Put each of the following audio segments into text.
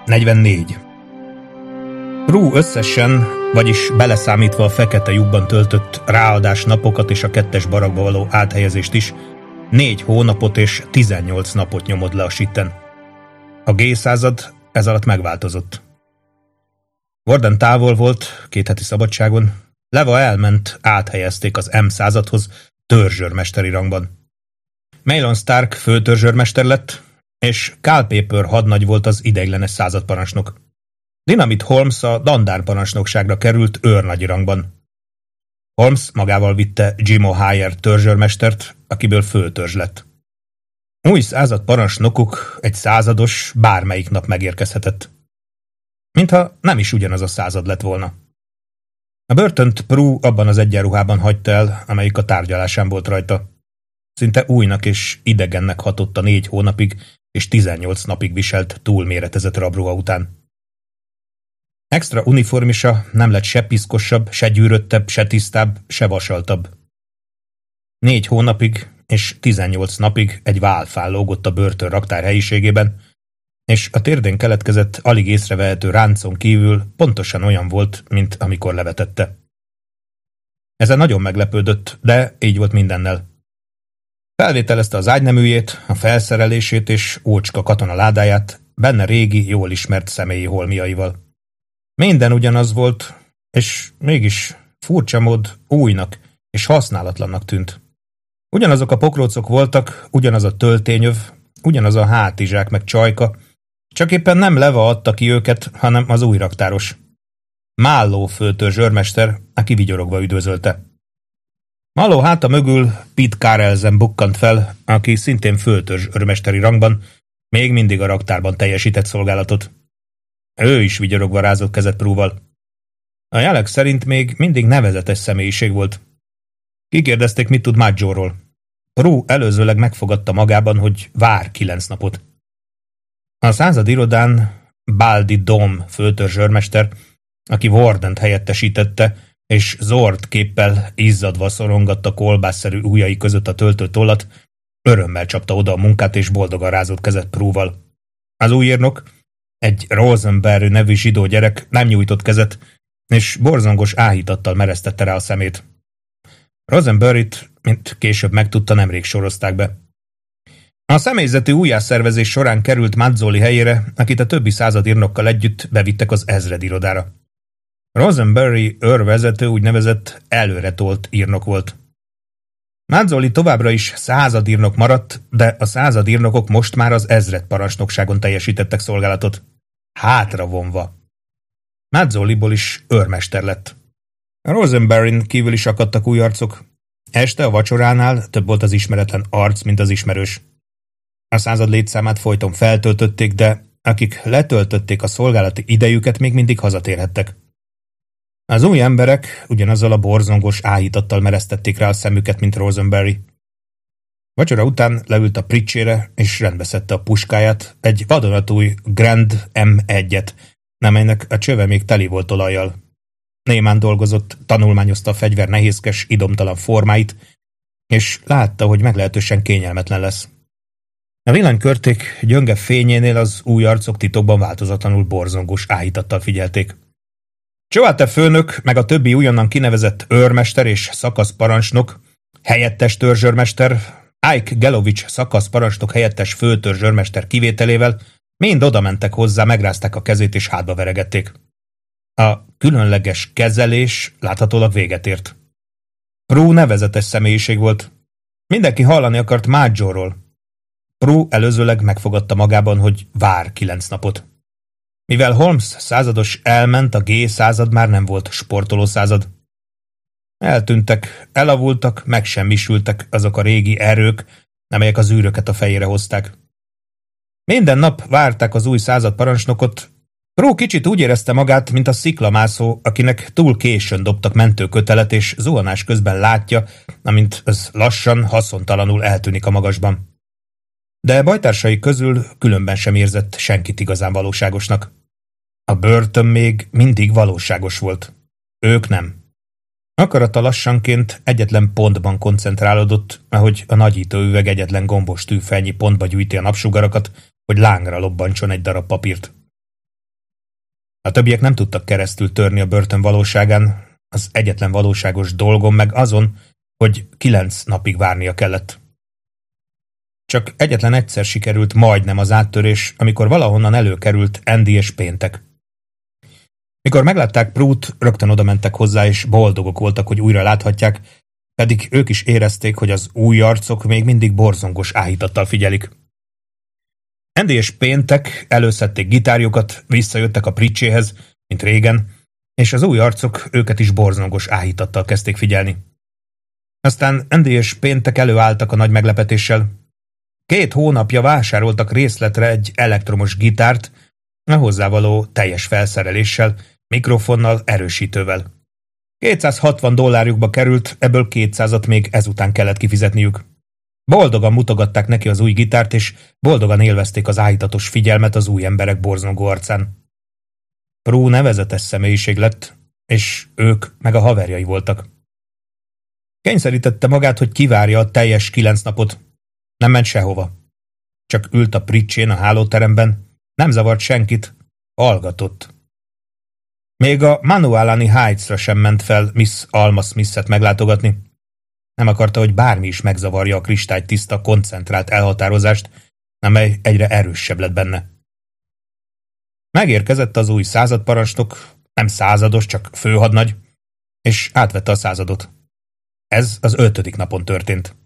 44. Prue összesen, vagyis beleszámítva a fekete lyukban töltött ráadás napokat és a 2-es barakba való áthelyezést is, 4 hónapot és 18 napot nyomod le a sitten. A G-század ez alatt megváltozott. Warden távol volt, 2 heti szabadságon, Leva elment, áthelyezték az M-századhoz törzsőrmesteri rangban. Mahlon Stark főtörzsőrmester lett, és Culpeper hadnagy volt az ideiglenes századparancsnok. Dinamite Holmes a Dandár parancsnokságra került őrnagyi rangban. Holmes magával vitte Jim O'Hire törzsőrmestert, akiből főtörzs lett. Új századparancsnokuk, egy százados, bármelyik nap megérkezhetett. Mintha nem is ugyanaz a század lett volna. A börtönt Prue abban az egyenruhában hagyta el, amelyik a tárgyalásán volt rajta. Szinte újnak és idegennek hatott a 4 hónapig és 18 napig viselt túlméretezett rabruha után. Extra uniformisa nem lett se piszkosabb, se gyűröttebb, se tisztább, se vasaltabb. 4 hónapig és 18 napig egy válfál lógott a börtön raktár helyiségében, és a térdén keletkezett alig észrevehető ráncon kívül pontosan olyan volt, mint amikor levetette. Ezen nagyon meglepődött, de így volt mindennel. Felvételezte az ágyneműjét, a felszerelését és ócska katonaládáját, benne régi, jól ismert személyi holmiaival. Minden ugyanaz volt, és mégis furcsa mód újnak és használatlannak tűnt. Ugyanazok a pokrócok voltak, ugyanaz a töltényöv, ugyanaz a hátizsák meg csajka, csak éppen nem Leva adta ki őket, hanem az új raktáros. Málló főtörzs őrmester, aki vigyorogva üdvözölte. Málló háta mögül Pete Carelsen bukkant fel, aki szintén főtörzs őrmesteri rangban, még mindig a raktárban teljesített szolgálatot. Ő is vigyorogva rázott kezet Prue-val. A jelek szerint még mindig nevezetes személyiség volt. Kikérdezték, mit tud Maggio-ról. Prue előzőleg megfogadta magában, hogy vár 9 napot. A század irodán Baldy Dom főtörzs őrmester, aki Wardent helyettesítette, és Zord képpel izzadva szorongatta kolbászszerű ujjai között a töltő tollat, örömmel csapta oda a munkát, és boldogan rázott kezet Prue-val. Az új írnok, egy Rosenberry nevű zsidó gyerek nem nyújtott kezet, és borzongos áhítattal meresztette rá a szemét. Rosenberryt, mint később megtudta, nemrég sorozták be. A személyzeti újjászervezés során került Mazzoli helyére, akit a többi századírnokkal együtt bevittek az ezredirodára. Rosenberry őrvezető úgynevezett előretolt írnok volt. Mazzoli továbbra is századírnok maradt, de a századírnokok most már az ezredparancsnokságon teljesítettek szolgálatot. Hátravonva. Mazzoliból is őrmester lett. Rosenberryn kívül is akadtak új arcok. Este a vacsoránál több volt az ismeretlen arc, mint az ismerős. A század létszámát folyton feltöltötték, de akik letöltötték a szolgálati idejüket, még mindig hazatérhettek. Az új emberek ugyanazzal a borzongos áhítattal meresztették rá a szemüket, mint Rosenberry. Vacsora után leült a pricsére, és rendbe szedte a puskáját, egy vadonatúj Grand M1-et, amelynek a csöve még teli volt olajjal. Némán dolgozott, tanulmányozta a fegyver nehézkes, idomtalan formáit, és látta, hogy meglehetősen kényelmetlen lesz. A villanykörték gyönge fényénél az új arcok titokban változatlanul borzongós áhítattal figyelték. Csoate főnök, meg a többi újonnan kinevezett őrmester és szakaszparancsnok, helyettes törzsőrmester, Ike Gelovich szakaszparancsnok helyettes főtörzsőrmester kivételével mind odamentek hozzá, megrázták a kezét és hátba veregették. A különleges kezelés láthatólag véget ért. Prue nevezetes személyiség volt. Mindenki hallani akart Maggio-ról. Prue előzőleg megfogadta magában, hogy vár 9 napot. Mivel Holmes százados elment, a G-század már nem volt sportoló század. Eltűntek, elavultak, megsemmisültek azok a régi erők, amelyek az űröket a fejére hozták. Minden nap várták az új századparancsnokot. Prue kicsit úgy érezte magát, mint a sziklamászó, akinek túl későn dobtak mentőkötelet, és zuhanás közben látja, amint az lassan, haszontalanul eltűnik a magasban. De bajtársai közül különben sem érzett senkit igazán valóságosnak. A börtön még mindig valóságos volt. Ők nem. Akarata lassanként egyetlen pontban koncentrálódott, ahogy a nagyítóüveg egyetlen gombos tűfejnyi pontba gyűjti a napsugarakat, hogy lángra lobbantson egy darab papírt. A többiek nem tudtak keresztül törni a börtön valóságán, az egyetlen valóságos dolgom meg azon, hogy 9 napig várnia kellett. Csak egyetlen egyszer sikerült majdnem az áttörés, amikor valahonnan előkerült Andy és Péntek. Mikor meglátták Prút, rögtön odamentek hozzá, és boldogok voltak, hogy újra láthatják, pedig ők is érezték, hogy az új arcok még mindig borzongos áhítattal figyelik. Andy és Péntek előszedték gitárjukat, visszajöttek a Pritchéhez, mint régen, és az új arcok őket is borzongos áhítattal kezdték figyelni. Aztán Andy és Péntek előálltak a nagy meglepetéssel. 2 hónapja vásároltak részletre egy elektromos gitárt, a hozzávaló teljes felszereléssel, mikrofonnal, erősítővel. $260 került, ebből 200-at még ezután kellett kifizetniük. Boldogan mutogatták neki az új gitárt, és boldogan élvezték az áhítatos figyelmet az új emberek borzongó arcán. Prue nevezetes személyiség lett, és ők meg a haverjai voltak. Kényszerítette magát, hogy kivárja a teljes 9 napot. Nem ment sehova. Csak ült a Pritchén a hálóteremben, nem zavart senkit, hallgatott. Még a Manualani Heights-ra sem ment fel Miss Alma Smith-et meglátogatni. Nem akarta, hogy bármi is megzavarja a kristálytiszta, koncentrált elhatározást, amely egyre erősebb lett benne. Megérkezett az új századparancsnok, nem százados, csak főhadnagy, és átvette a századot. Ez az 5. napon történt.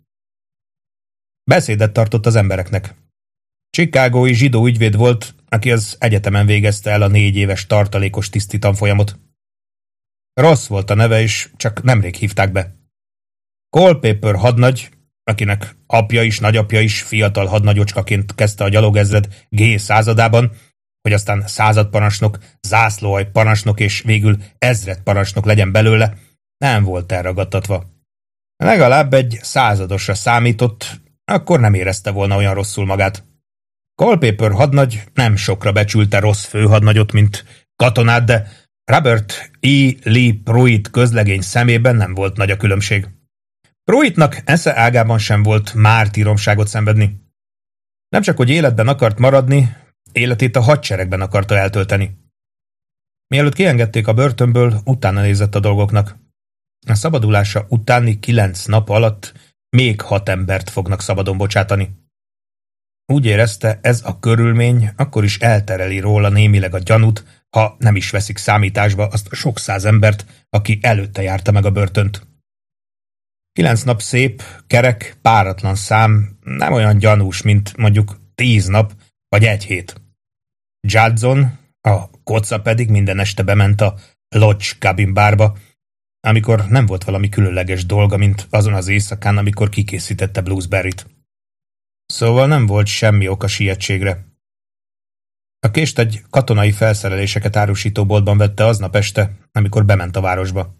Beszédet tartott az embereknek. Chicagói zsidó ügyvéd volt, aki az egyetemen végezte el a 4 éves tartalékos tiszti tanfolyamot. Rossz volt a neve, és csak nemrég hívták be. Culpeper hadnagy, akinek apja is, nagyapja is fiatal hadnagyocskaként kezdte a gyalogezred G századában, hogy aztán századparancsnok, zászlóalj parancsnok és végül ezredparancsnok legyen belőle, nem volt elragadtatva. Legalább egy századosra számított, akkor nem érezte volna olyan rosszul magát. Culpeper hadnagy nem sokra becsülte rossz főhadnagyot, mint katonát, de Robert E. Lee Pruitt közlegény szemében nem volt nagy a különbség. Pruittnak esze ágában sem volt mártíromságot szenvedni. Nem csak, hogy életben akart maradni, életét a hadseregben akarta eltölteni. Mielőtt kiengedték a börtönből, utána nézett a dolgoknak. A szabadulása utáni 9 nap alatt még 6 embert fognak szabadon bocsátani. Úgy érezte, ez a körülmény akkor is eltereli róla némileg a gyanút, ha nem is veszik számításba azt a sok száz embert, aki előtte járta meg a börtönt. 9 nap szép, kerek, páratlan szám, nem olyan gyanús, mint mondjuk 10 nap vagy 1 hét. Judson, a koca pedig minden este bement a Lodge Cabin bárba, amikor nem volt valami különleges dolga, mint azon az éjszakán, amikor kikészítette Bluesberryt. Szóval nem volt semmi oka sietségre. A kést egy katonai felszereléseket árusító boltban vette aznap este, amikor bement a városba.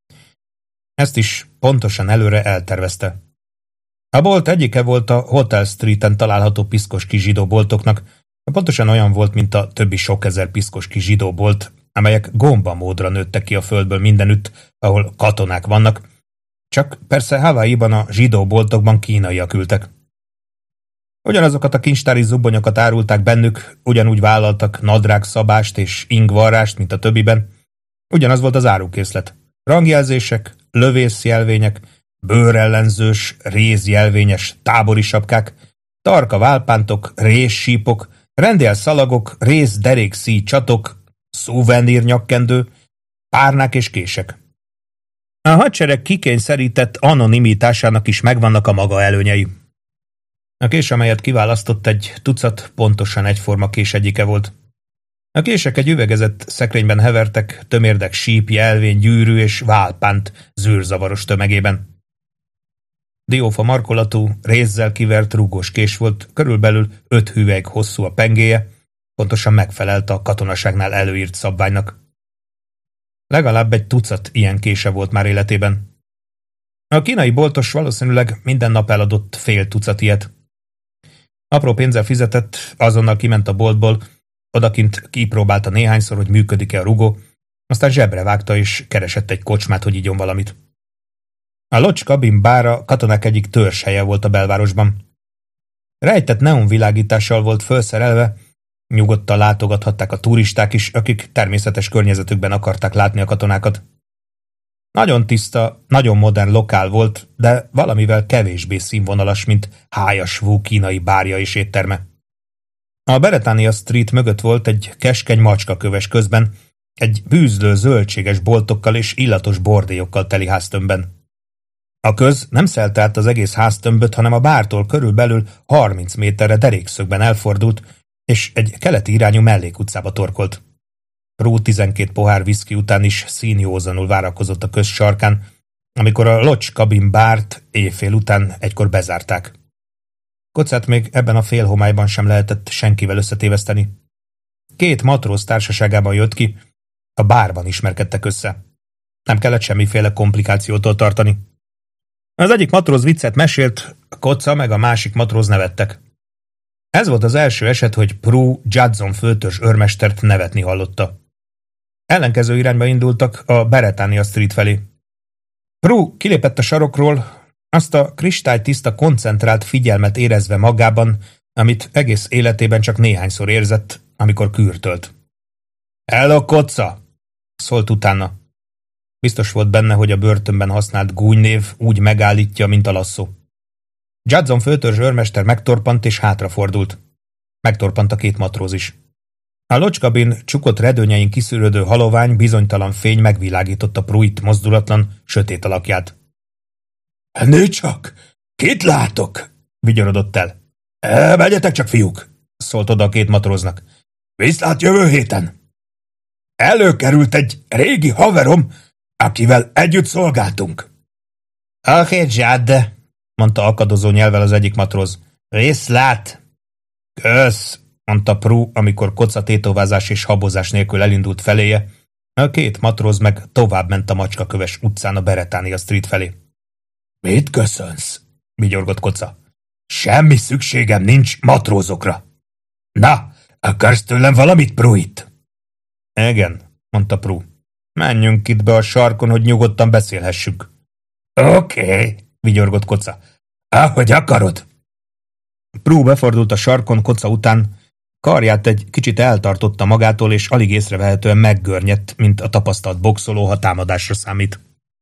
Ezt is pontosan előre eltervezte. A bolt egyike volt a Hotel Streeten található piszkos kis zsidó boltoknak, pontosan olyan volt, mint a többi sok ezer piszkos kis zsidó bolt, amelyek gombamódra nőttek ki a földből mindenütt, ahol katonák vannak, csak persze Hawaiiban a zsidó boltokban kínaiak ültek. Ugyanazokat a kincstári zubbonyokat árulták bennük, ugyanúgy vállaltak nadrágszabást és ingvarrást, mint a többiben. Ugyanaz volt az árukészlet. Rangjelzések, lövészjelvények, bőrellenzős, rézjelvényes tábori sapkák, tarka válpántok, rézsípok, rendélszalagok, rézderékszíj csatok, szuvenír nyakkendő, párnák és kések. A hadsereg kikényszerített anonimitásának is megvannak a maga előnyei. A kés, amelyet kiválasztott, egy tucat pontosan egyforma kés egyike volt. A kések egy üvegezett szekrényben hevertek, tömérdek síp, jelvény, gyűrű és válpánt zűrzavaros tömegében. Diófa markolatú, rézzel kivert rúgós kés volt, körülbelül 5 hüvelyk hosszú a pengéje, pontosan megfelelt a katonaságnál előírt szabványnak. Legalább egy tucat ilyen kése volt már életében. A kínai boltos valószínűleg minden nap eladott fél tucat ilyet. Apró pénzzel fizetett, azonnal kiment a boltból, odakint kipróbálta néhányszor, hogy működik-e a rugó, aztán zsebre vágta és keresett egy kocsmát, hogy igyon valamit. A Lodge Cabin bára katonák egyik törzshelye volt a belvárosban. Rejtett neonvilágítással volt felszerelve, Nyugodtan látogathatták a turisták is, akik természetes környezetükben akarták látni a katonákat. Nagyon tiszta, nagyon modern lokál volt, de valamivel kevésbé színvonalas, mint hájasvú kínai bárja és étterme. A Beretania Street mögött volt egy keskeny macskaköves, közben egy bűzlő zöldséges boltokkal és illatos bordélyokkal teli háztömbben. A köz nem szelte át az egész háztömböt, hanem a bártól körülbelül 30 méterre derékszögben elfordult, és egy keleti irányú mellékutcába torkolt. Prue 12 pohár viszki után is színjózanul várakozott a köz sarkán, amikor a Lodge Cabin bárt éjfél után egykor bezárták. Kocát még ebben a félhomályban sem lehetett senkivel összetéveszteni. 2 matróz társaságában jött ki, a bárban ismerkedtek össze. Nem kellett semmiféle komplikációtól tartani. Az egyik matróz viccet mesélt, a Koca meg a másik matróz nevettek. Ez volt az első eset, hogy Prue Judson főtörzs őrmestert nevetni hallotta. Ellenkező irányba indultak a Beretania Street felé. Prue kilépett a sarokról, azt a kristálytiszta koncentrált figyelmet érezve magában, amit egész életében csak néhányszor érzett, amikor kürtölt. Hello, Koca! Szólt utána. Biztos volt benne, hogy a börtönben használt gúnynév úgy megállítja, mint a lasszó. Judson főtörzs őrmester megtorpant és hátrafordult. Megtorpant a 2 matróz is. A Lodge Cabin csukott redőnyein kiszűrődő halovány, bizonytalan fény megvilágította Pruitt mozdulatlan, sötét alakját. Nézd csak! Kit látok? Vigyorodott el. Menjetek csak, fiúk! Szólt oda a 2 matróznak. Viszlát jövő héten! Előkerült egy régi haverom, akivel együtt szolgáltunk. Oké, Judd, mondta akadozó nyelvvel az egyik matróz. Viszlát! Kösz, mondta Prue, amikor Koca tétovázás és habozás nélkül elindult feléje. A 2 matróz meg tovább ment a macskaköves utcán a Beretania Street felé. Mit köszönsz? Vigyorgott Koca. Semmi szükségem nincs matrózokra. Na, akarsz tőlem valamit, Pruitt? Igen, mondta Prue. Menjünk itt be a sarkon, hogy nyugodtan beszélhessünk. Oké, vigyorgott Koca. Ahogy akarod. Prue befordult a sarkon Koca után, karját egy kicsit eltartotta magától, és alig észrevehetően meggörnyedt, mint a tapasztalt boxoló, ha támadásra számít.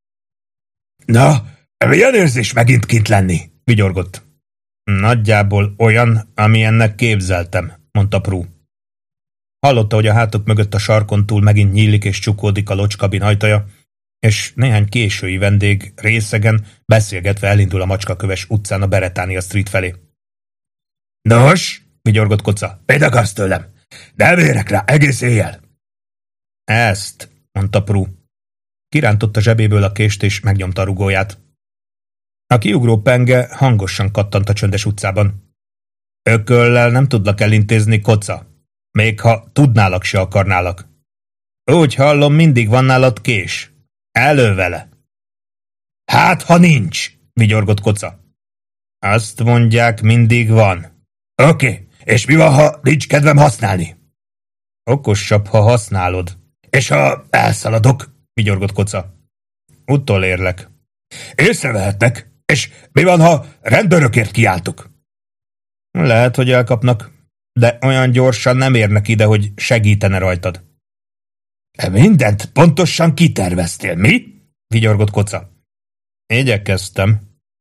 Na, milyen érzés megint kint lenni? Vigyorgott. Nagyjából olyan, amilyennek képzeltem, mondta Prue. Hallotta, hogy a hátok mögött a sarkon túl megint nyílik és csukódik a Lodge Cabin ajtaja, és néhány késői vendég részegen beszélgetve elindul a macskaköves utcán a Beretania Street felé. Nos, vigyorgott Koca, mit akarsz tőlem? Nem érek rá egész éjjel. Ezt, mondta Prue. Kirántotta zsebéből a kést és megnyomta a rugóját. A kiugró penge hangosan kattant a csöndes utcában. Ököllel nem tudlak elintézni, Koca. Még ha tudnálak, se akarnálak. Úgy hallom, mindig van nálad kés. Elő vele. Hát, ha nincs, vigyorgott Koca. Azt mondják, mindig van. Oké, és mi van, ha nincs kedvem használni? Okosabb, ha használod. És ha elszaladok, vigyorgott Koca. Utolérlek. Észrevehetnek, és mi van, ha rendőrökért kiáltok? Lehet, hogy elkapnak, de olyan gyorsan nem érnek ide, hogy segítene rajtad. Mindent pontosan kiterveztél, mi? Vigyorgott Koca. Igyekeztem.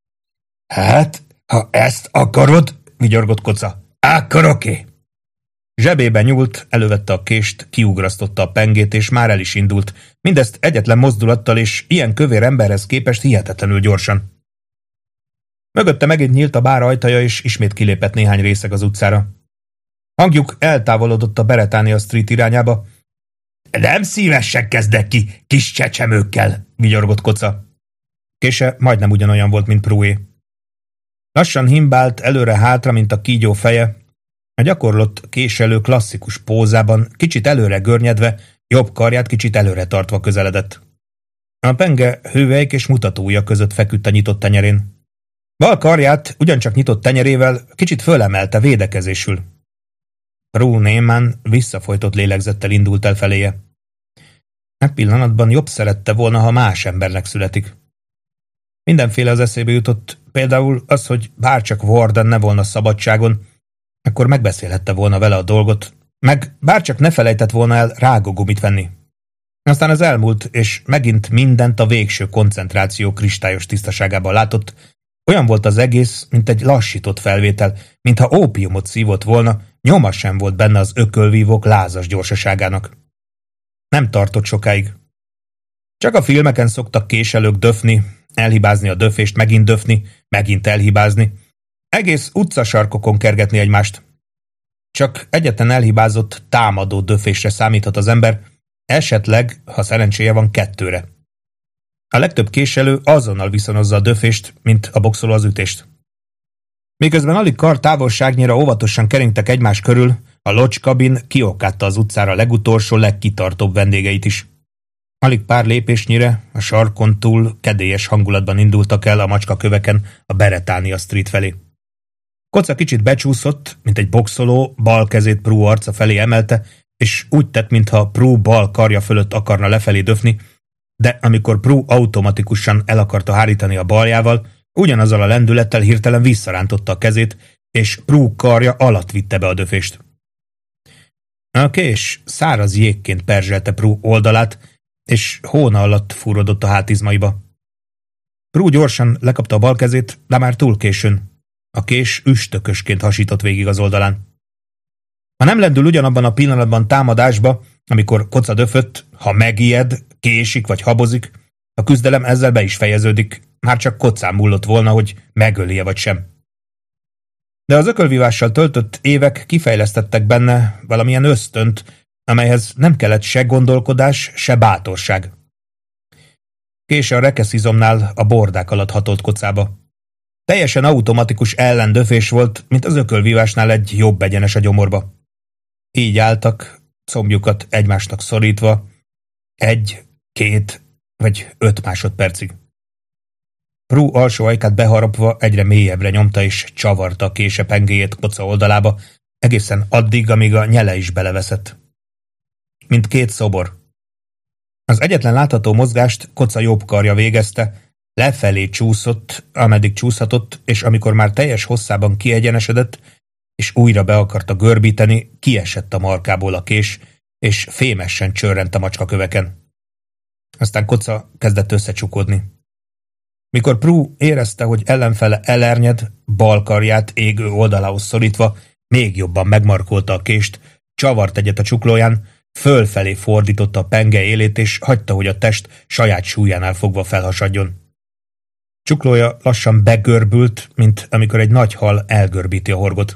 Hát, ha ezt akarod, vigyorgott Koca, akkor oké. Zsebébe nyúlt, elővette a kést, kiugrasztotta a pengét, és már el is indult. Mindezt egyetlen mozdulattal, és ilyen kövér emberhez képest hihetetlenül gyorsan. Mögötte megint nyílt a bár ajtaja, és ismét kilépett néhány részeg az utcára. Hangjuk eltávolodott a Beretania Street irányába. Nem szívesen kezdek ki, kis csecsemőkkel, vigyorgott Koca. Kése majdnem ugyanolyan volt, mint Prué. Lassan himbált előre-hátra, mint a kígyó feje. A gyakorlott késelő klasszikus pózában, kicsit előre görnyedve, jobb karját kicsit előre tartva közeledett. A penge hüvelyk és mutatója között feküdt a nyitott tenyerén. Bal karját ugyancsak nyitott tenyerével kicsit fölemelte védekezésül. Prue némán visszafolytott lélegzettel indult el feléje. Egy pillanatban jobb szerette volna, ha más embernek születik. Mindenféle az eszébe jutott, például az, hogy bárcsak Warden ne volna szabadságon, akkor megbeszélhette volna vele a dolgot, Meg bárcsak ne felejtett volna el rágógumit venni. Aztán ez elmúlt, és megint mindent a végső koncentráció kristályos tisztaságában látott. Olyan volt az egész, mint egy lassított felvétel, mintha ópiumot szívott volna, nyoma sem volt benne az ökölvívók lázas gyorsaságának. Nem tartott sokáig. Csak a filmeken szoktak késelők döfni, elhibázni a döfést, megint döfni, megint elhibázni. Egész utcasarkokon kergetni egymást. Csak egyetlen elhibázott, támadó döfésre számíthat az ember, esetleg, ha szerencséje van, 2-re. A legtöbb késelő azonnal viszonozza a döfést, mint a boxoló az ütést. Miközben alig kar távolságnyira óvatosan keringtek egymás körül, a Lodge kabin kiokátta az utcára legutolsó, legkitartóbb vendégeit is. Alig pár lépésnyire, a sarkon túl kedélyes hangulatban indultak el a macskaköveken a Beretánia Street felé. Koca kicsit becsúszott, mint egy boxoló, bal kezét Prue arca felé emelte, és úgy tett, mintha Prue bal karja fölött akarna lefelé döfni, de amikor Prue automatikusan el akarta hárítani a baljával, ugyanazzal a lendülettel hirtelen visszarántotta a kezét, és Prue karja alatt vitte be a döfést. A kés száraz jégként perzselte Prue oldalát, és hóna alatt fúrodott a hátizmaiba. Prue gyorsan lekapta a bal kezét, de már túl későn. A kés üstökösként hasított végig az oldalán. Ha nem lendül ugyanabban a pillanatban támadásba, amikor Koca döfött, ha megijed, késik vagy habozik, a küzdelem ezzel be is fejeződik, már csak Kocán múlott volna, hogy megölje vagy sem. De az ökölvívással töltött évek kifejlesztettek benne valamilyen ösztönt, amelyhez nem kellett se gondolkodás, se bátorság. Kés a rekeszizomnál a bordák alatt hatolt Kocába. Teljesen automatikus ellendöfés volt, mint az ökölvívásnál egy jobb egyenes a gyomorba. Így álltak, combjukat egymásnak szorítva, 1, 2 vagy 5 másodpercig. Prue alsó ajkát beharapva egyre mélyebbre nyomta és csavarta a kése pengéjét Koca oldalába, egészen addig, amíg a nyele is beleveszett. Mint 2 szobor. Az egyetlen látható mozgást Koca jobb karja végezte, lefelé csúszott, ameddig csúszhatott, és amikor már teljes hosszában kiegyenesedett, és újra be akarta görbíteni, kiesett a markából a kés, és fémesen csörrent a macskaköveken. Aztán Koca kezdett összecsukódni. Mikor Prue érezte, hogy ellenfele elernyed, bal karját égő oldalához szorítva, még jobban megmarkolta a kést, csavart egyet a csuklóján, fölfelé fordította a penge élét, és hagyta, hogy a test saját súlyánál fogva felhasadjon. Csuklója lassan begörbült, mint amikor egy nagy hal elgörbíti a horgot.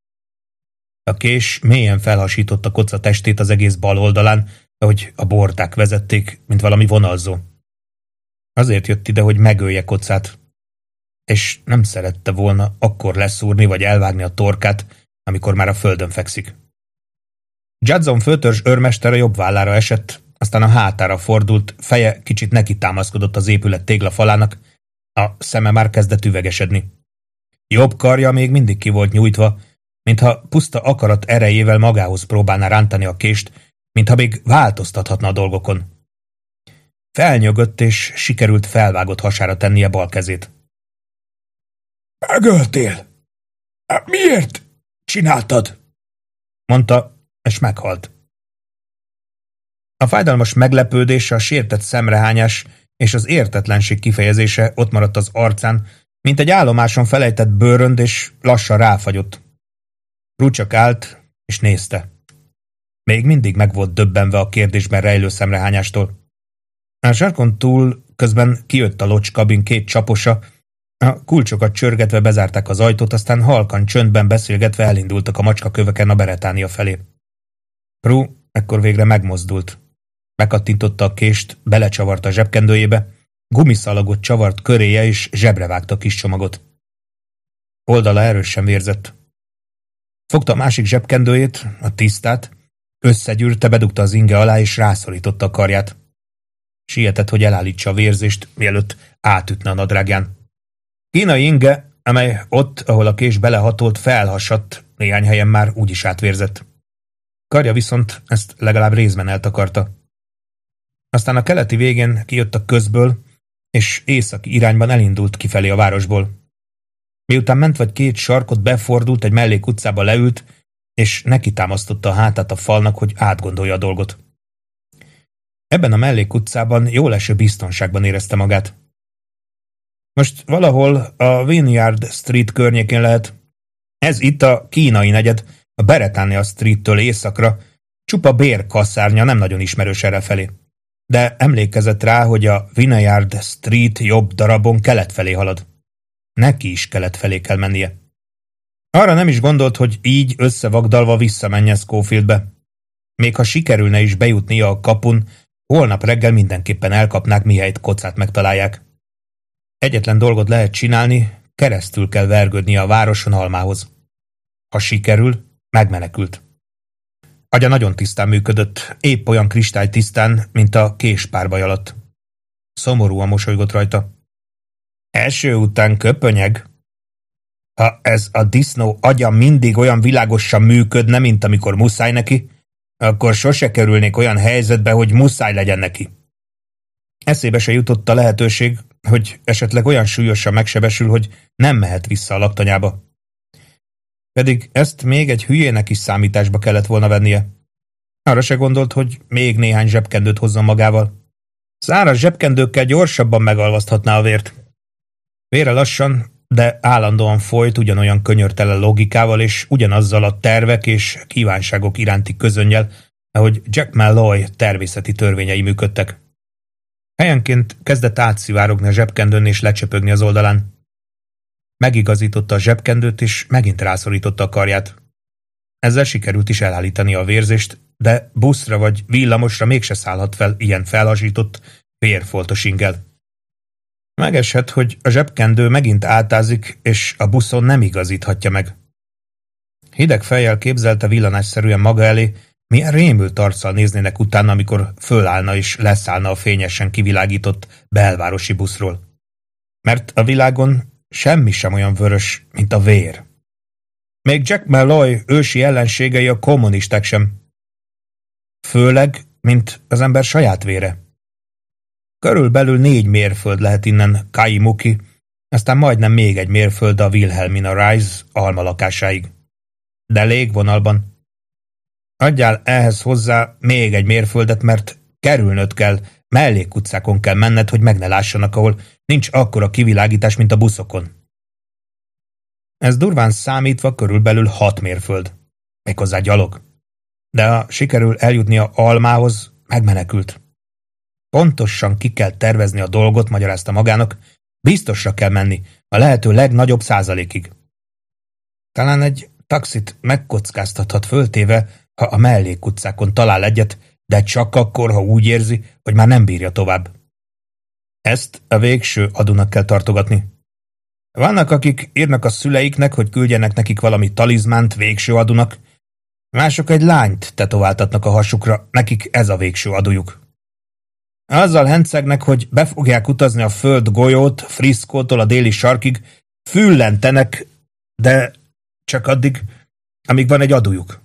A kés mélyen felhasította Koca testét az egész bal oldalán, ahogy a bordák vezették, mint valami vonalzó. Azért jött ide, hogy megölje Kocát, és nem szerette volna akkor leszúrni vagy elvágni a torkát, amikor már a földön fekszik. Judson főtörzs őrmestere jobb vállára esett, aztán a hátára fordult, feje kicsit neki támaszkodott az épület téglafalának, a szeme már kezdett üvegesedni. Jobb karja még mindig ki volt nyújtva, mintha puszta akarat erejével magához próbálná rántani a kést, mintha még változtathatna a dolgokon. Felnyögött, és sikerült felvágott hasára tennie bal kezét. Megöltél? Miért csináltad? Mondta, és meghalt. A fájdalmas meglepődés, a sértett szemrehányás és az értetlenség kifejezése ott maradt az arcán, mint egy állomáson felejtett bőrönd, és lassan ráfagyott. Prue csak állt, és nézte. Még mindig meg volt döbbenve a kérdésben rejlő szemrehányástól. A sarkon túl közben kijött a Lodge kabin 2 csaposa, a kulcsokat csörgetve bezárták az ajtót, aztán halkan csöndben beszélgetve elindultak a macskaköveken a Beretánia felé. Prue ekkor végre megmozdult. Megkattintotta a kést, belecsavarta a zsebkendőjébe, gumiszalagot csavart köréje és zsebre vágta a kis csomagot. Oldala erősen vérzett. Fogta a másik zsebkendőjét, a tisztát, összegyűrte, bedugta az inge alá és rászorította a karját. Sietett, hogy elállítsa a vérzést, mielőtt átütne a nadrágján. Kínai inge, amely ott, ahol a kés belehatolt, felhasadt, néhány helyen már úgyis átvérzett. Karja viszont ezt legalább részben eltakarta. Aztán a keleti végén kijött a közből, és északi irányban elindult kifelé a városból. Miután ment vagy 2 sarkot befordult, egy mellékutcába leült, és neki támasztotta a hátát a falnak, hogy átgondolja a dolgot. Ebben a mellékutcában jóleső biztonságban érezte magát. Most valahol a Vineyard Street környékén lehet. Ez itt a kínai negyed, a Beretania Streettől északra, csupa bérkasszárnya, nem nagyon ismerős errefelé. De emlékezett rá, hogy a Vineyard Street jobb darabon kelet felé halad. Neki is kelet felé kell mennie. Arra nem is gondolt, hogy így összevagdalva visszamenjen Schofieldbe. Még ha sikerülne is bejutnia a kapun, holnap reggel mindenképpen elkapnák, mihelyt kocát megtalálják. Egyetlen dolgot lehet csinálni, keresztül kell vergődnie a városon Almához. Ha sikerül, megmenekült. Agya nagyon tisztán működött, épp olyan kristálytisztán, mint a késpárbaj alatt. Szomorúan mosolygott rajta. Eső után köpönyeg. Ha ez a disznó agya mindig olyan világosan működne, mint amikor muszáj neki, akkor sose kerülnék olyan helyzetbe, hogy muszáj legyen neki. Eszébe se jutott a lehetőség, hogy esetleg olyan súlyosan megsebesül, hogy nem mehet vissza a laktanyába. Pedig ezt még egy hülyének is számításba kellett volna vennie. Arra se gondolt, hogy még néhány zsebkendőt hozzon magával. Száraz zsebkendőkkel gyorsabban megalvaszthatná a vért. Vére lassan, de állandóan folyt ugyanolyan könyörtelen logikával és ugyanazzal a tervek és kívánságok iránti közönnyel, ahogy Jack Malloy természeti törvényei működtek. Helyenként kezdett átszivárogni a zsebkendőn és lecsöpögni az oldalán. Megigazította a zsebkendőt és megint rászorította a karját. Ezzel sikerült is elállítani a vérzést, de buszra vagy villamosra mégse szállhat fel ilyen felhasított, vérfoltos ingel. Megeshet, hogy a zsebkendő megint átázik, és a buszon nem igazíthatja meg. Hideg fejjel képzelte villanásszerűen maga elé, milyen rémült arccal néznének utána, amikor fölállna és leszállna a fényesen kivilágított belvárosi buszról. Mert a világon semmi sem olyan vörös, mint a vér. Még Jack Malloy ősi ellenségei a kommunisták sem. Főleg, mint az ember saját vére. Körülbelül 4 mérföld lehet innen Kaimuki, aztán majdnem még egy mérföld a Wilhelmina Rise almalakásáig. De légvonalban. Adjál ehhez hozzá még egy mérföldet, mert kerülnöd kell, mellékutcákon kell menned, hogy meg ne lássanak, ahol nincs akkora kivilágítás, mint a buszokon. Ez durván számítva körülbelül 6 mérföld. Méghozzá gyalog. De ha sikerül eljutnia Almához, megmenekült. Pontosan ki kell tervezni a dolgot, magyarázta magának, biztosra kell menni, a lehető legnagyobb százalékig. Talán egy taxit megkockáztathat föltéve, ha a mellékutcákon talál egyet, de csak akkor, ha úgy érzi, hogy már nem bírja tovább. Ezt a végső adunak kell tartogatni. Vannak, akik írnak a szüleiknek, hogy küldjenek nekik valami talizmánt végső adunak, mások egy lányt tetováltatnak a hasukra, nekik ez a végső adujuk. Azzal hencegnek, hogy be fogják utazni a föld golyót Friscótól a déli sarkig, füllentenek, de csak addig, amíg van egy adujuk.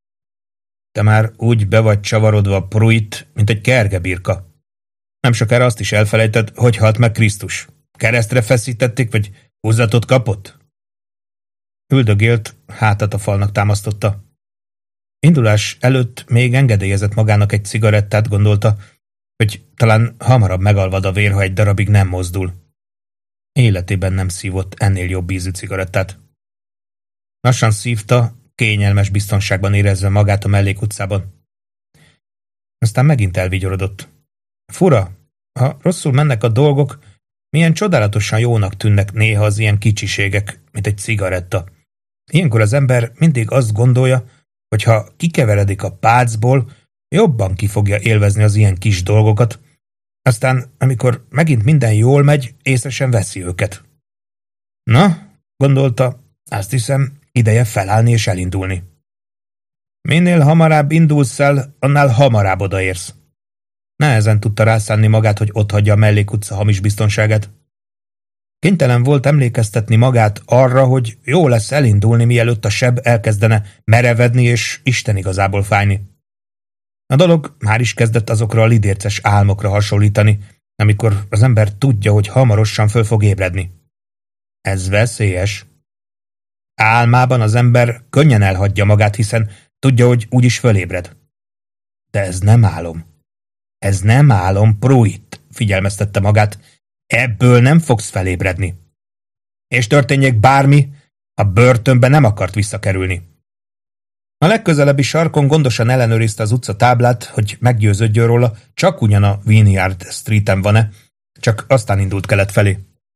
Te már úgy be vagy csavarodva a pruit, mint egy kergebirka. Nem sokára azt is elfelejted, hogy halt meg Krisztus. Keresztre feszítették, vagy húzatot kapott? Üldögélt, hátat a falnak támasztotta. Indulás előtt még engedélyezett magának egy cigarettát, gondolta, hogy talán hamarabb megalvad a vér, ha egy darabig nem mozdul. Életében nem szívott ennél jobb ízű cigarettát. Lassan szívta, kényelmes biztonságban érezve magát a mellékutcában. Aztán megint elvigyorodott. Fura, ha rosszul mennek a dolgok, milyen csodálatosan jónak tűnnek néha az ilyen kicsiségek, mint egy cigaretta. Ilyenkor az ember mindig azt gondolja, hogy ha kikeveredik a pácból, jobban ki fogja élvezni az ilyen kis dolgokat, aztán, amikor megint minden jól megy, észre sem veszi őket. Na, gondolta, azt hiszem, ideje felállni és elindulni. Minél hamarabb indulsz el, annál hamarabb odaérsz. Nehezen tudta rászánni magát, hogy otthagyja a mellékutca hamis biztonságát. Kénytelen volt emlékeztetni magát arra, hogy jó lesz elindulni, mielőtt a seb elkezdene merevedni és Isten igazából fájni. A dolog már is kezdett azokra a lidérces álmokra hasonlítani, amikor az ember tudja, hogy hamarosan föl fog ébredni. Ez veszélyes. Álmában az ember könnyen elhagyja magát, hiszen tudja, hogy úgyis fölébred. De ez nem álom. Ez nem álom, Pruitt, figyelmeztette magát. Ebből nem fogsz felébredni. És történjék bármi, a börtönbe nem akart visszakerülni. A legközelebbi sarkon gondosan ellenőrizte az utca táblát, hogy meggyőződjön róla, csak ugyan a Vineyard Streeten van-e, csak aztán indult kelet felé.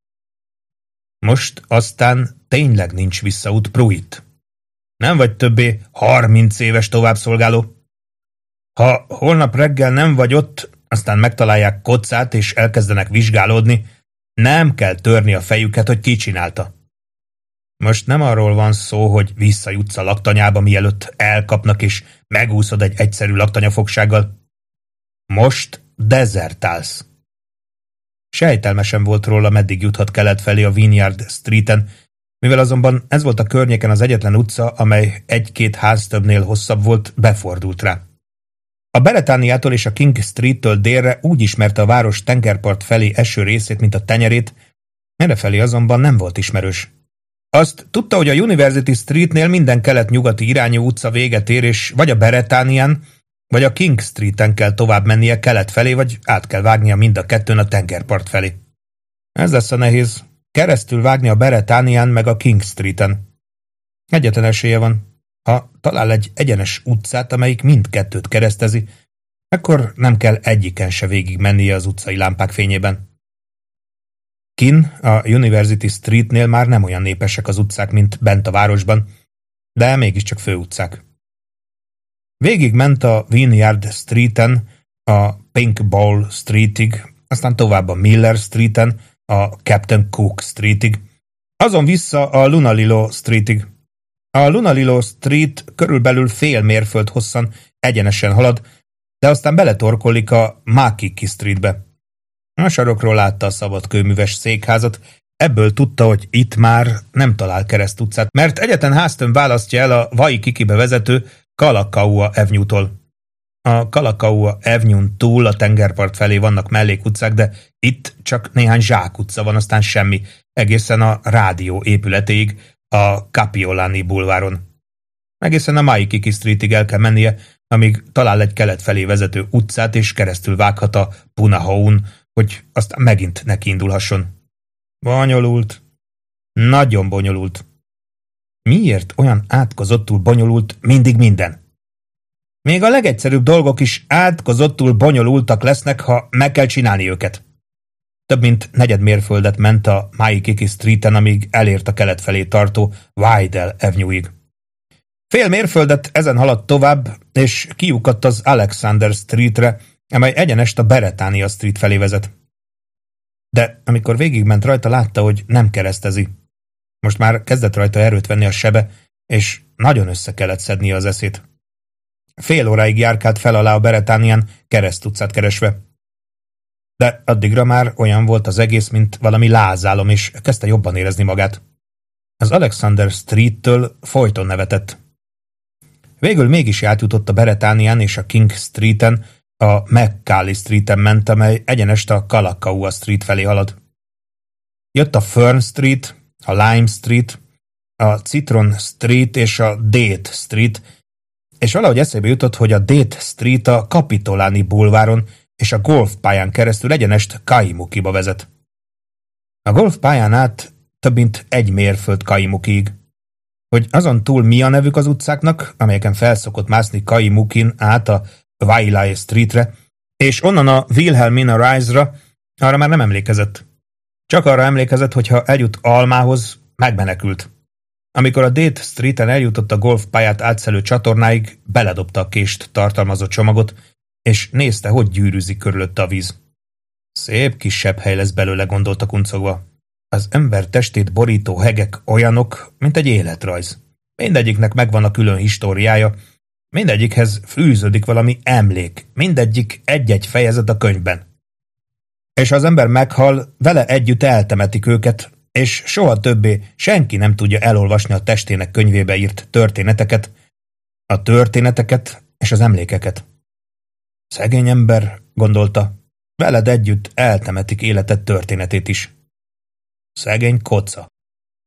Most aztán tényleg nincs visszaút, Pruitt. Nem vagy többé 30 éves továbbszolgáló. Ha holnap reggel nem vagy ott, aztán megtalálják kocát és elkezdenek vizsgálódni, nem kell törni a fejüket, hogy ki csinálta. Most nem arról van szó, hogy visszajutsz a laktanyába, mielőtt elkapnak és megúszod egy egyszerű laktanyafogsággal. Most dezertálsz. Sejtelmesen volt róla, meddig juthat kelet felé a Vineyard Streeten, mivel azonban ez volt a környéken az egyetlen utca, amely egy-két háztöbbnél hosszabb volt, befordult rá. A Beretániától és a King Streettől délre úgy ismerte a város tengerpart felé eső részét, mint a tenyerét, errefelé azonban nem volt ismerős. Azt tudta, hogy a University Streetnél minden kelet-nyugati irányú utca véget ér, és vagy a Beretánián, vagy a King Streeten kell tovább mennie kelet felé, vagy át kell vágnia mind a kettőn a tengerpart felé. Ez lesz a nehéz. Keresztül vágni a Beretánián meg a King Streeten. Egyetlen esélye van. Ha talál egy egyenes utcát, amelyik mindkettőt keresztezi, akkor nem kell egyiken se végig mennie az utcai lámpák fényében. Kin, a University Streetnél már nem olyan népesek az utcák, mint bent a városban, de mégiscsak főutcák. Végig ment a Vineyard Streeten, a Pink Ball Streetig, aztán tovább a Miller Streeten, a Captain Cook Streetig, azon vissza a Lunalilo Streetig. A Lunalilo Street körülbelül fél mérföld hosszan egyenesen halad, de aztán beletorkollik a Makiki Streetbe. A sarokról látta a szabadkőműves székházat, ebből tudta, hogy itt már nem talál keresztutcát, mert egyetlen háztömb választja el a Waikikibe vezető Kalakaua Avenue-tól. A Kalakaua Avenue-n túl a tengerpart felé vannak mellékutcák, de itt csak néhány zsákutca van, aztán semmi, egészen a rádió épületéig, a Kapiolani bulváron. Egészen a Waikiki Streetig el kell mennie, amíg talál egy kelet felé vezető utcát, és keresztül vághat a Punahou-n, hogy aztán megint nekiindulhasson. Bonyolult. Nagyon bonyolult. Miért olyan átkozottul bonyolult mindig minden? Még a legegyszerűbb dolgok is átkozottul bonyolultak lesznek, ha meg kell csinálni őket. Több mint negyed mérföldet ment a Waikiki Streeten, amíg elért a kelet felé tartó Wydell Avenue-ig. Fél mérföldet ezen haladt tovább, és kiukadt az Alexander Streetre, amely egyenest a Beretania Street felé vezet. De amikor végigment rajta, látta, hogy nem keresztezi. Most már kezdett rajta erőt venni a sebe, és nagyon össze kellett szednie az eszét. Fél óráig járkált fel alá a Beretanián keresztutcát keresve. De addigra már olyan volt az egész, mint valami lázálom, és kezdte jobban érezni magát. Az Alexander Streettől folyton nevetett. Végül mégis átjutott a Beretanián és a King Streeten, a McCauley Streeten ment, amely egyenest a Kalakaua Street felé halad. Jött a Fern Street, a Lime Street, a Citron Street és a Date Street, és valahogy eszébe jutott, hogy a Date Street a Capitolani bulváron és a golfpályán keresztül egyenest Kaimukiba vezet. A golfpályán át több mint 1 mérföld Kaimukiig. Hogy azon túl mi a nevük az utcáknak, amelyeken felszokott mászni Kaimukin át a Wailea Streetre, és onnan a Wilhelmina Rise-ra, arra már nem emlékezett. Csak arra emlékezett, hogy ha eljut Almához, megmenekült. Amikor a Date Streeten eljutott a golfpályát átszelő csatornáig, beledobta a kést tartalmazó csomagot, és nézte, hogy gyűrűzik körülötte a víz. Szép kisebb hely lesz belőle, gondolta kuncogva. Az ember testét borító hegek olyanok, mint egy életrajz. Mindegyiknek megvan a külön históriája, mindegyikhez fűződik valami emlék, mindegyik egy-egy fejezet a könyvben. És ha az ember meghal, vele együtt eltemetik őket, és soha többé senki nem tudja elolvasni a testének könyvébe írt történeteket, a történeteket és az emlékeket. Szegény ember, gondolta, veled együtt eltemetik életed történetét is. Szegény koca.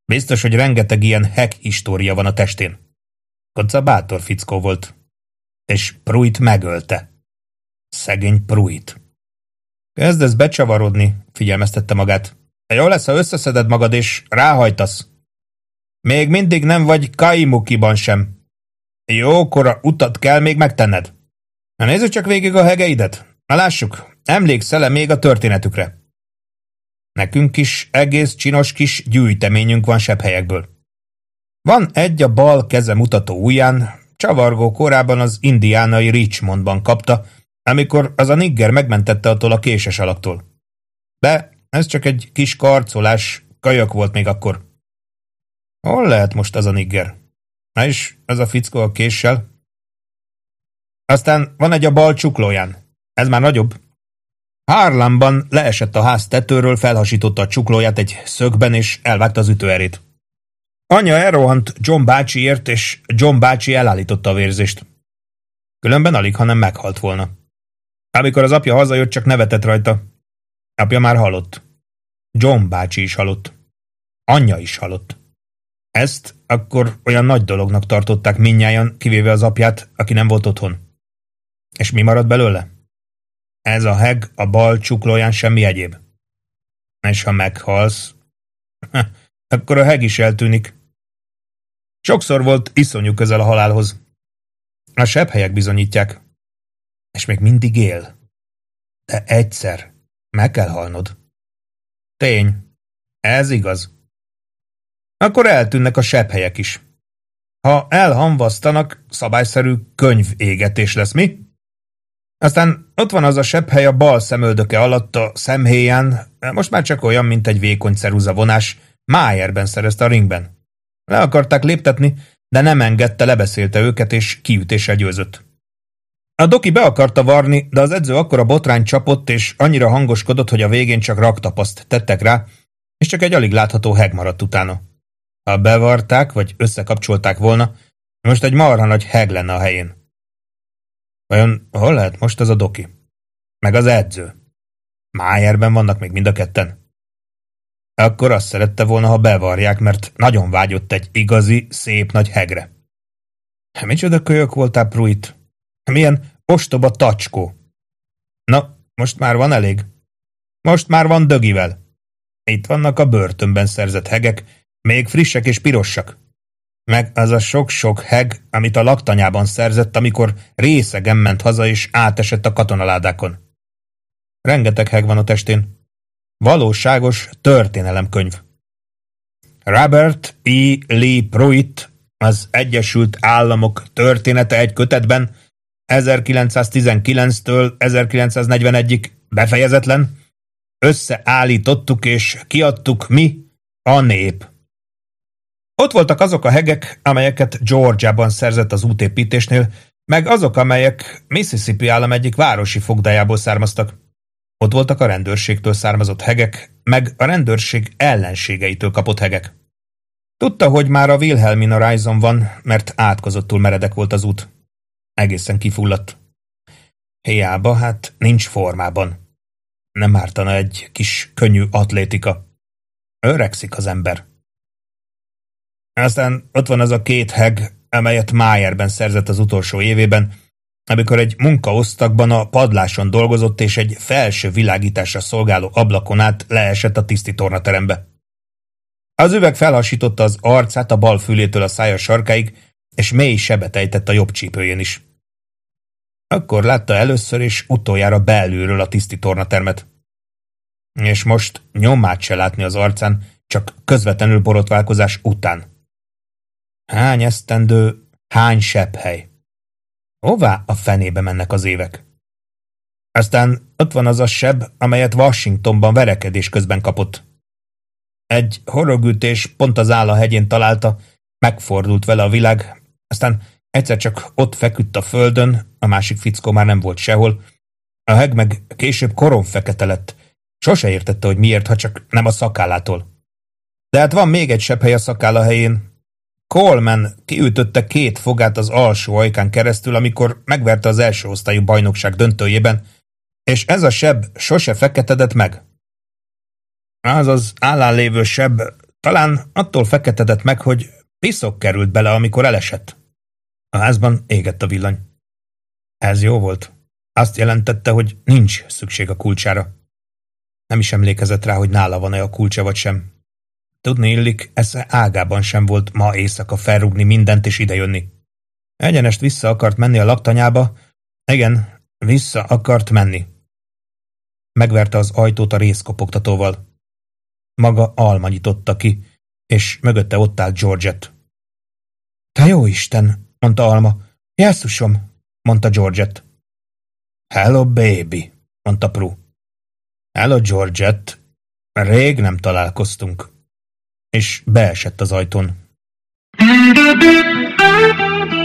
Biztos, hogy rengeteg ilyen hack história van a testén. Kocca bátor fickó volt. És Pruitt megölte. Szegény Pruitt. Kezdesz becsavarodni, figyelmeztette magát. Jó lesz, ha összeszeded magad és ráhajtasz. Még mindig nem vagy Kaimukiban sem. Jókora utat kell még megtenned. Na nézzük csak végig a hegeidet. Na lássuk, emlékszel-e még a történetükre? Nekünk is egész csinos kis gyűjteményünk van sebhelyekből. Van egy a bal keze mutató ujján, csavargó korában az indiánai Richmondban kapta, amikor az a nigger megmentette attól a késes alaktól. De ez csak egy kis karcolás, kajak volt még akkor. Hol lehet most az a nigger? Na és az a fickó a késsel? Aztán van egy a bal csuklóján. Ez már nagyobb. Harlemban leesett a ház tetőről, felhasította a csuklóját egy szögben, és elvágta az ütőerét. Anya elrohant John bácsiért, és John bácsi elállította a vérzést. Különben alig, hanem meghalt volna. Amikor az apja hazajött, csak nevetett rajta. Apja már halott. John bácsi is halott. Anyja is halott. Ezt akkor olyan nagy dolognak tartották mindnyájan, kivéve az apját, aki nem volt otthon. És mi maradt belőle? Ez a heg a bal csuklóján, semmi egyéb. És ha meghalsz, akkor a heg is eltűnik. Sokszor volt iszonyú közel a halálhoz. A sebhelyek bizonyítják. És még mindig él. De egyszer meg kell halnod. Tény. Ez igaz. Akkor eltűnnek a sebhelyek is. Ha elhamvasztanak, szabályszerű könyvégetés lesz, mi? Aztán ott van az a sebhely a bal szemöldöke alatt a szemhéján, most már csak olyan, mint egy vékony ceruza vonás, Mayerben szerezte a ringben. Le akarták léptetni, de nem engedte, lebeszélte őket, és kiütéssel győzött. A doki be akarta varni, de az edző akkora botrány csapott, és annyira hangoskodott, hogy a végén csak raktapaszt tettek rá, és csak egy alig látható heg maradt utána. Ha bevarták, vagy összekapcsolták volna, most egy marha nagy heg lenne a helyén. Vajon hol lehet most az a doki? Meg az edző? Mayerben vannak még mind a ketten? Akkor azt szerette volna, ha bevarják, mert nagyon vágyott egy igazi, szép nagy hegre. Micsoda kölyök voltál, Pruitt? Milyen ostoba tacskó. Na, most már van elég? Most már van dögivel. Itt vannak a börtönben szerzett hegek, még frissek és pirosak. Meg az a sok-sok heg, amit a laktanyában szerzett, amikor részegen ment haza és átesett a katonaládákon. Rengeteg heg van a testén. Valóságos történelemkönyv. Robert E. Lee Pruitt, az Egyesült Államok története egy kötetben 1919-től 1941-ig befejezetlen, összeállítottuk és kiadtuk mi, a nép. Ott voltak azok a hegek, amelyeket Georgiában szerzett az útépítésnél, meg azok, amelyek Mississippi állam egyik városi fogdájából származtak. Ott voltak a rendőrségtől származott hegek, meg a rendőrség ellenségeitől kapott hegek. Tudta, hogy már a Wilhelmina rajzon van, mert átkozottul meredek volt az út. Egészen kifulladt. Hiába, hát nincs formában. Nem ártana egy kis könnyű atlétika. Öregszik az ember. Aztán ott van az a két heg, amelyet Mayerben szerzett az utolsó évében, amikor egy munkaosztagban a padláson dolgozott, és egy felső világításra szolgáló ablakon át leesett a tisztitornaterembe. Az üveg felhasította az arcát a bal fülétől a szája sarkáig, és mély sebet ejtett a jobb csípőjén is. Akkor látta először és utoljára belülről a tisztitornatermet. És most nyomát se látni az arcán, csak közvetlenül borotválkozás után. Hány esztendő, hány sebhely. Hová a fenébe mennek az évek? Aztán ott van az a seb, amelyet Washingtonban verekedés közben kapott. Egy horogütés pont az Állahegyén találta, megfordult vele a világ, aztán egyszer csak ott feküdt a földön, a másik fickó már nem volt sehol, a heg meg később koronfekete lett. Sose értette, hogy miért, ha csak nem a szakállától. De hát van még egy sebhely a szakálla helyén. Coleman kiütötte 2 fogát az alsó ajkán keresztül, amikor megverte az első osztályú bajnokság döntőjében, és ez a seb sose feketedett meg. Az állán lévő seb Talán attól feketedett meg, hogy piszok került bele, amikor elesett. A házban égett a villany. Ez jó volt. Azt jelentette, hogy nincs szükség a kulcsára. Nem is emlékezett rá, hogy nála van-e a kulcsa vagy sem. Tudni illik, esze ágában sem volt ma éjszaka felrúgni mindent és idejönni. Egyenest vissza akart menni a laktanyába. Igen, vissza akart menni. Megverte az ajtót a rézkopogtatóval. Maga Alma nyitotta ki, és mögötte ott állt Georgette. Te jó Isten, mondta Alma. Jesszusom, mondta Georgette. Hello, baby, mondta Prue. Hello, Georgette. Rég nem találkoztunk. És beesett az ajtón.